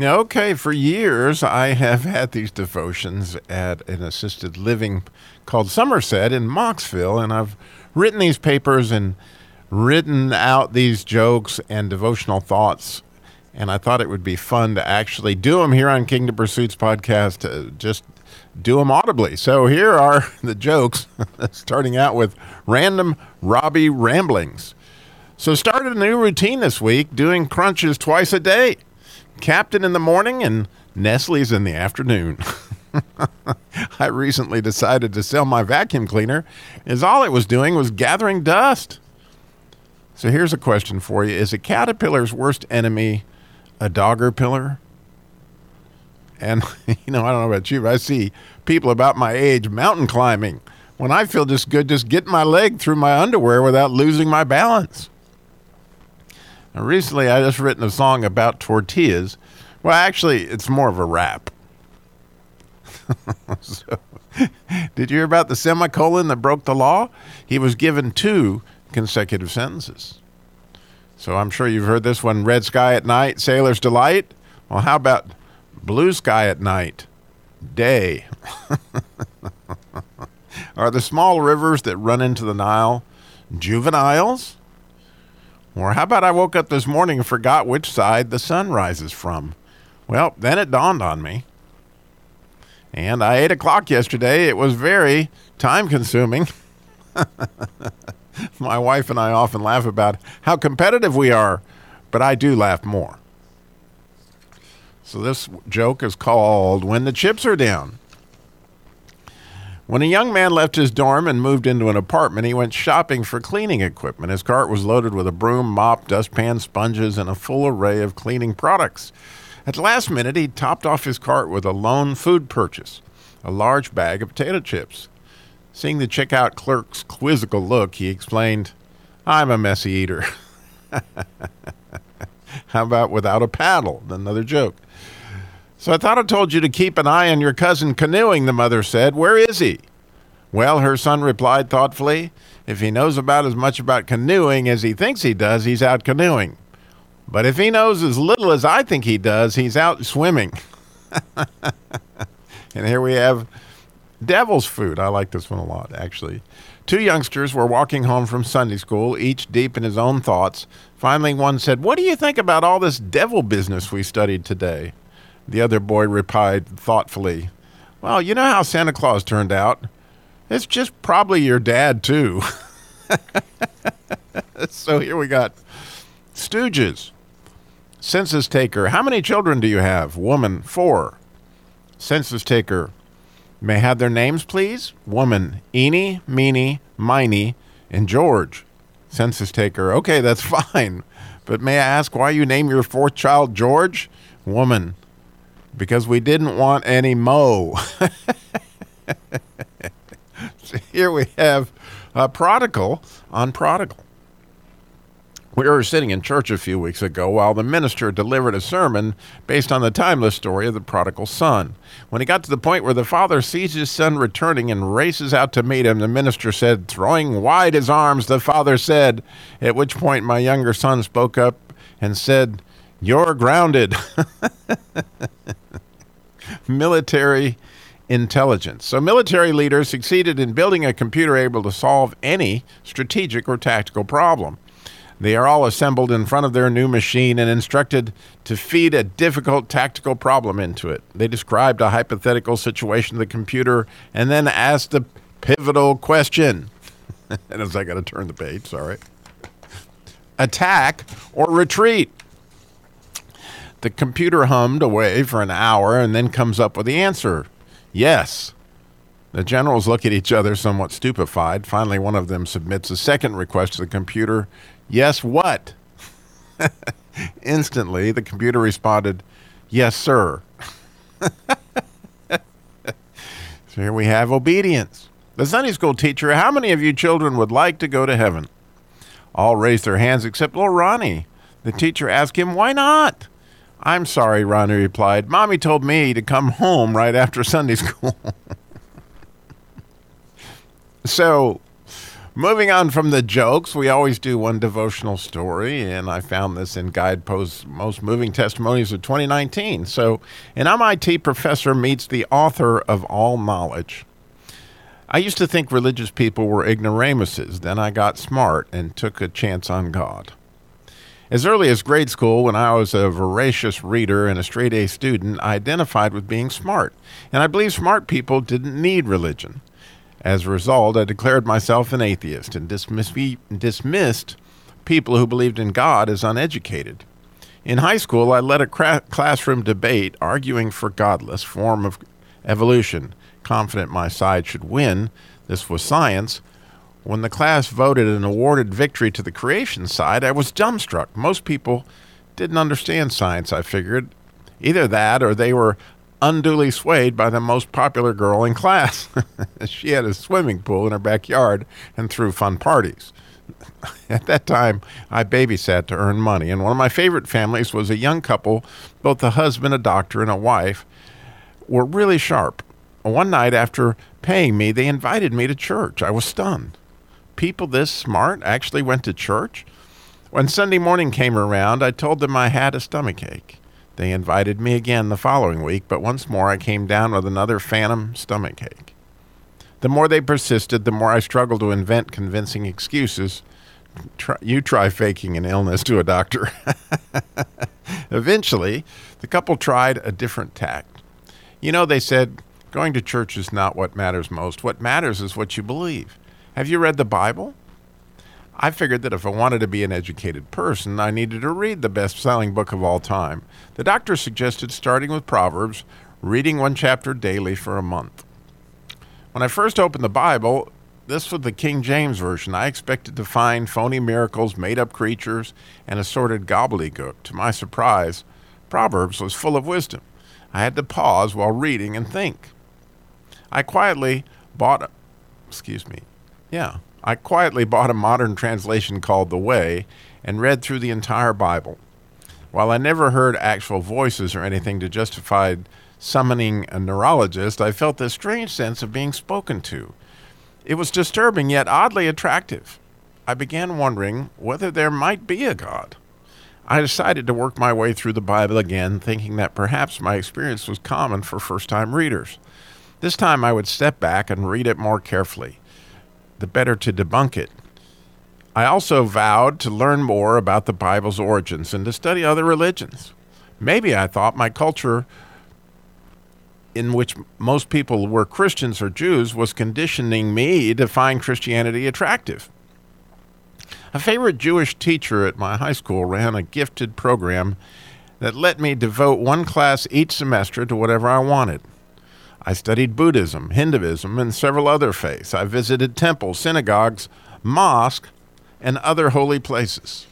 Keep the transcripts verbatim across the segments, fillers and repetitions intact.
Okay, for years I have had these devotions at an assisted living called Somerset in Moxville, and I've written these papers and written out these jokes and devotional thoughts, and I thought it would be fun to actually do them here on Kingdom Pursuits podcast, uh, just do them audibly. So here are the jokes, starting out with random Robbie ramblings. So started a new routine this week, doing crunches twice a day. Captain in the morning and Nestle's in the afternoon. I recently decided to sell my vacuum cleaner, as all it was doing was gathering dust. So here's a question for you. Is a caterpillar's worst enemy a dogger-pillar? And, you know, I don't know about you, but I see people about my age mountain climbing when I feel just good just getting my leg through my underwear without losing my balance. Now, recently, I just written a song about tortillas. Well, actually, it's more of a rap. So, did you hear about the semicolon that broke the law? He was given two consecutive sentences. So I'm sure you've heard this one, red sky at night, sailor's delight. Well, how about blue sky at night, day? Are the small rivers that run into the Nile juveniles? Or how about I woke up this morning and forgot which side the sun rises from? Well, then it dawned on me. And I eight o'clock yesterday. It was very time-consuming. My wife and I often laugh about how competitive we are, but I do laugh more. So this joke is called When the Chips Are Down. When a young man left his dorm and moved into an apartment, he went shopping for cleaning equipment. His cart was loaded with a broom, mop, dustpan, sponges, and a full array of cleaning products. At the last minute, he topped off his cart with a lone food purchase, a large bag of potato chips. Seeing the checkout clerk's quizzical look, he explained, "I'm a messy eater." How about without a paddle? Another joke. "So I thought I told you to keep an eye on your cousin canoeing," the mother said. "Where is he?" "Well," her son replied thoughtfully, "if he knows about as much about canoeing as he thinks he does, he's out canoeing. But if he knows as little as I think he does, he's out swimming." And here we have devil's food. I like this one a lot, actually. Two youngsters were walking home from Sunday school, each deep in his own thoughts. Finally, one said, "What do you think about all this devil business we studied today?" The other boy replied thoughtfully, "Well, you know how Santa Claus turned out. It's just probably your dad, too." So here we got Stooges. Census taker, "How many children do you have?" Woman, "Four." Census taker, "May I have their names, please?" Woman, "Eeny, Meeny, Miny, and George." Census taker, "Okay, that's fine. But may I ask why you name your fourth child George?" Woman, "Because we didn't want any mo." So here we have a prodigal on prodigal. We were sitting in church a few weeks ago while the minister delivered a sermon based on the timeless story of the prodigal son. When he got to the point where the father sees his son returning and races out to meet him, the minister said, throwing wide his arms, the father said, at which point my younger son spoke up and said, "You're grounded." Military intelligence. So military leaders succeeded in building a computer able to solve any strategic or tactical problem. They are all assembled in front of their new machine and instructed to feed a difficult tactical problem into it. They described a hypothetical situation to the computer and then asked the pivotal question. And as I got to turn the page, sorry. Attack or retreat? The computer hummed away for an hour and then comes up with the answer. Yes. The generals look at each other somewhat stupefied. Finally, one of them submits a second request to the computer. Yes, what? Instantly, the computer responded, "Yes, sir." So here we have obedience. The Sunday school teacher, "How many of you children would like to go to heaven?" All raised their hands except little Ronnie. The teacher asked him, "Why not?" "I'm sorry," Ronnie replied. "Mommy told me to come home right after Sunday school." So, Moving on from the jokes, we always do one devotional story, and I found this in Guideposts Most Moving Testimonies of twenty nineteen. So, an M I T professor meets the author of All Knowledge. I used to think religious people were ignoramuses. Then I got smart and took a chance on God. As early as grade school, when I was a voracious reader and a straight-A student, I identified with being smart, and I believe smart people didn't need religion. As a result, I declared myself an atheist and dismiss- dismissed people who believed in God as uneducated. In high school, I led a cra- classroom debate arguing for godless form of evolution, confident my side should win. This was science. When the class voted and awarded victory to the creation side, I was dumbstruck. Most people didn't understand science, I figured. Either that or they were unduly swayed by the most popular girl in class. She had a swimming pool in her backyard and threw fun parties. At that time, I babysat to earn money, and one of my favorite families was a young couple, both the husband, a doctor, and a wife, were really sharp. One night after paying me, they invited me to church. I was stunned. People this smart actually went to church? When Sunday morning came around, I told them I had a stomachache. They invited me again the following week, but once more I came down with another phantom stomachache. The more they persisted, the more I struggled to invent convincing excuses. Try, you try faking an illness to a doctor. Eventually, the couple tried a different tact. You know, they said, going to church is not what matters most. What matters is what you believe. Have you read the Bible? I figured that if I wanted to be an educated person, I needed to read the best-selling book of all time. The doctor suggested starting with Proverbs, reading one chapter daily for a month. When I first opened the Bible, this was the King James Version. I expected to find phony miracles, made-up creatures, and assorted gobbledygook. To my surprise, Proverbs was full of wisdom. I had to pause while reading and think. I quietly bought, a, excuse me, yeah, I quietly bought a modern translation called The Way and read through the entire Bible. While I never heard actual voices or anything to justify summoning a neurologist, I felt this strange sense of being spoken to. It was disturbing yet oddly attractive. I began wondering whether there might be a God. I decided to work my way through the Bible again, thinking that perhaps my experience was common for first-time readers. This time I would step back and read it more carefully, the better to debunk it. I also vowed to learn more about the Bible's origins and to study other religions. Maybe I thought my culture, in which most people were Christians or Jews, was conditioning me to find Christianity attractive. A favorite Jewish teacher at my high school ran a gifted program that let me devote one class each semester to whatever I wanted. I studied Buddhism, Hinduism, and several other faiths. I visited temples, synagogues, mosques, and other holy places.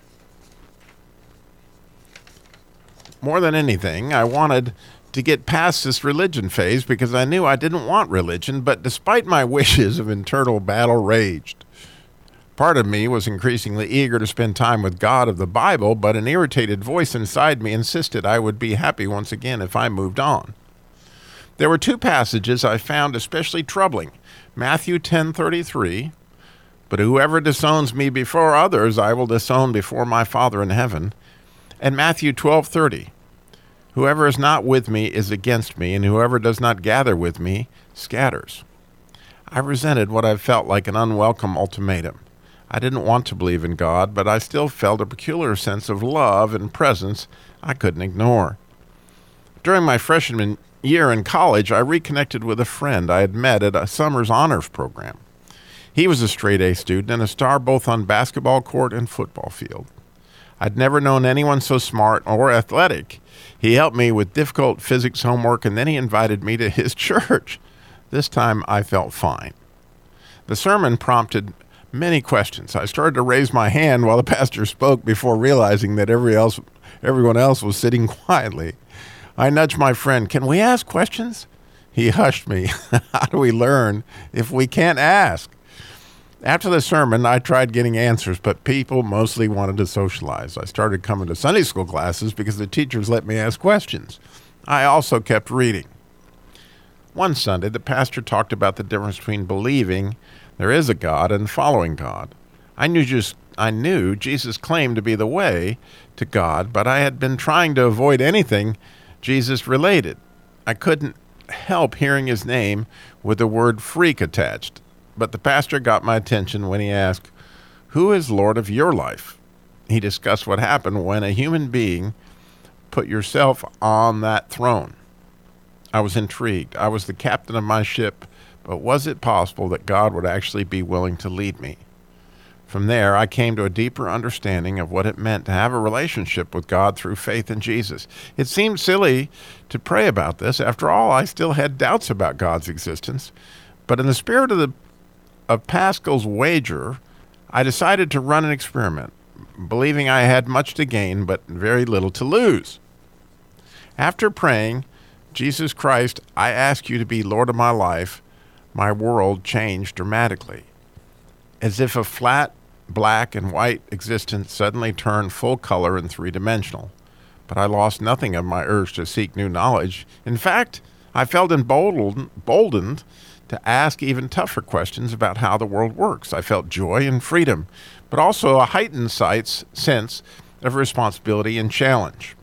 More than anything, I wanted to get past this religion phase because I knew I didn't want religion, but despite my wishes, of internal battle raged. Part of me was increasingly eager to spend time with God of the Bible, but an irritated voice inside me insisted I would be happy once again if I moved on. There were two passages I found especially troubling. Matthew ten thirty-three, but whoever disowns me before others, I will disown before my Father in heaven. And Matthew twelve thirty, whoever is not with me is against me, and whoever does not gather with me scatters. I resented what I felt like an unwelcome ultimatum. I didn't want to believe in God, but I still felt a peculiar sense of love and presence I couldn't ignore. During my freshman year in college, I reconnected with a friend I had met at a summer's honors program. He was a straight-A student and a star both on basketball court and football field. I'd never known anyone so smart or athletic. He helped me with difficult physics homework, and then he invited me to his church. This time I felt fine. The sermon prompted many questions. I started to raise my hand while the pastor spoke before realizing that every else, everyone else was sitting quietly. I nudged my friend, "Can we ask questions?" He hushed me. How do we learn if we can't ask? After the sermon, I tried getting answers, but people mostly wanted to socialize. I started coming to Sunday school classes because the teachers let me ask questions. I also kept reading. One Sunday, the pastor talked about the difference between believing there is a God and following God. I knew just I knew Jesus claimed to be the way to God, but I had been trying to avoid anything Jesus related. I couldn't help hearing his name with the word freak attached, but the pastor got my attention when he asked, "Who is Lord of your life?" He discussed what happened when a human being put yourself on that throne. I was intrigued. I was the captain of my ship, but was it possible that God would actually be willing to lead me? From there, I came to a deeper understanding of what it meant to have a relationship with God through faith in Jesus. It seemed silly to pray about this. After all, I still had doubts about God's existence. But in the spirit of the of Pascal's wager, I decided to run an experiment, believing I had much to gain but very little to lose. After praying, "Jesus Christ, I ask you to be Lord of my life," my world changed dramatically. As if a flat, black and white existence suddenly turned full color and three-dimensional. But I lost nothing of my urge to seek new knowledge. In fact, I felt emboldened, emboldened to ask even tougher questions about how the world works. I felt joy and freedom, but also a heightened sights sense of responsibility and challenge.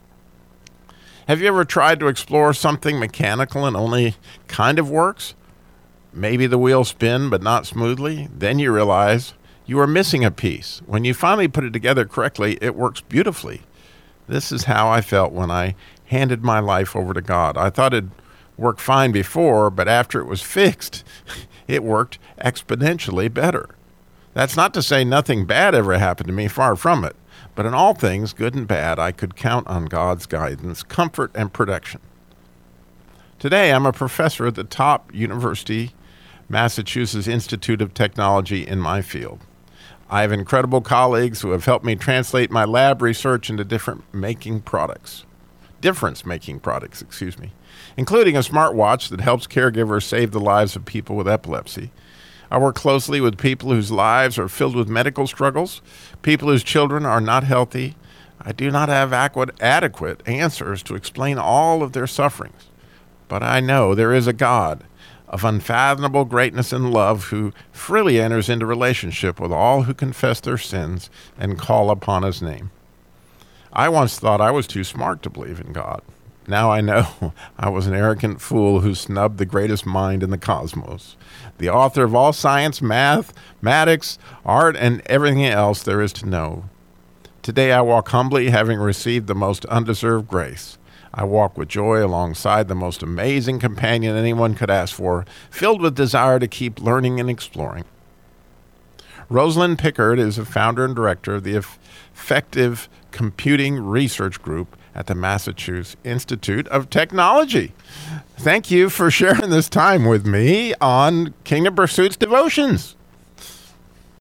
Have you ever tried to explore something mechanical and only kind of works? Maybe the wheels spin, but not smoothly. Then you realize you are missing a piece. When you finally put it together correctly, it works beautifully. This is how I felt when I handed my life over to God. I thought it'd worked fine before, but after it was fixed, it worked exponentially better. That's not to say nothing bad ever happened to me, far from it. But in all things, good and bad, I could count on God's guidance, comfort, and protection. Today, I'm a professor at the top University, Massachusetts Institute of Technology in my field. I have incredible colleagues who have helped me translate my lab research into different making products. Difference-making products, excuse me, including a smartwatch that helps caregivers save the lives of people with epilepsy. I work closely with people whose lives are filled with medical struggles, people whose children are not healthy. I do not have adequate answers to explain all of their sufferings, but I know there is a God of unfathomable greatness and love who freely enters into relationship with all who confess their sins and call upon his name. I once thought I was too smart to believe in God. Now I know I was an arrogant fool who snubbed the greatest mind in the cosmos, the author of all science, math, mathematics, art, and everything else there is to know. Today I walk humbly, having received the most undeserved grace. I walk with joy alongside the most amazing companion anyone could ask for, filled with desire to keep learning and exploring. Rosalind Pickard is a founder and director of the Effective Computing Research Group at the Massachusetts Institute of Technology. Thank you for sharing this time with me on Kingdom Pursuits Devotions.